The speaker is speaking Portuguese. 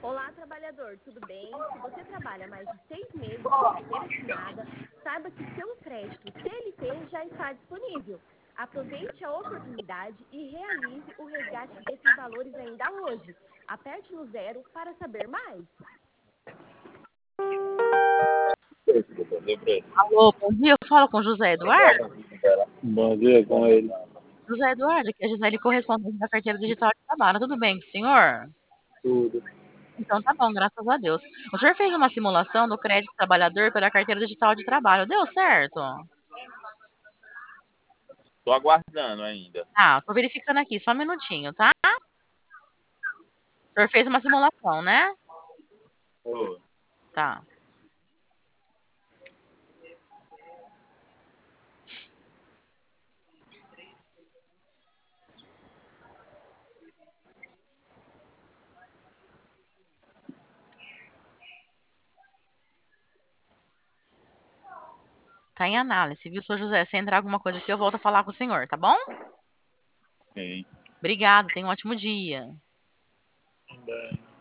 Olá, trabalhador, tudo bem? Se você trabalha mais de 6 meses sem carteira assinada, saiba que seu crédito CLT já está disponível. Aproveite a oportunidade e realize o resgate desses valores ainda hoje. Aperte no 0 para saber mais. Alô, bom dia, eu falo com José Eduardo. Bom dia com ele. José Eduardo, aqui é a Gisele, correspondente da carteira digital de trabalho. Tudo bem com o senhor? Tudo. Então tá bom, graças a Deus. O senhor fez uma simulação do crédito trabalhador pela carteira digital de trabalho. Deu certo? Tô aguardando ainda. Ah, tô verificando aqui, só um minutinho, tá? O senhor fez uma simulação, né? Ô, Tá. Tá em análise, viu, senhor José? Se entrar alguma coisa aqui, eu volto a falar com o senhor, tá bom? ok. Obrigado, tenha um ótimo dia. Também.